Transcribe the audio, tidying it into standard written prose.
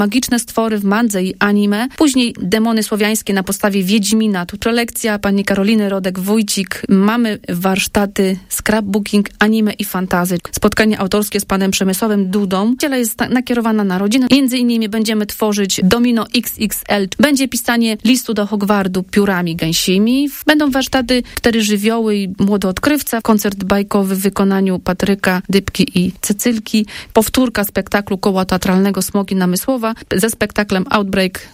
magiczne stwory w mandze i anime, później demony słowiańskie na podstawie Wiedźmina. Tu prelekcja pani Karoliny Rodek-Wójcik. Mamy warsztaty scrapbooking, anime i fantazy. Spotkanie autorskie z panem Przemysławem Dudą. Dziela jest nakierowana na rodzinę. Między innymi będziemy tworzyć domino XXL. Będzie pisanie listu do Hogwartu piórami gęsimi. Będą warsztaty 4 żywioły i młody odkrywca. Koncert bajkowy w wykonaniu Patryka Dybki i Cecylki. Powtórka spektaklu koła teatralnego Smoki Namysłowa ze spektaklem Outbreak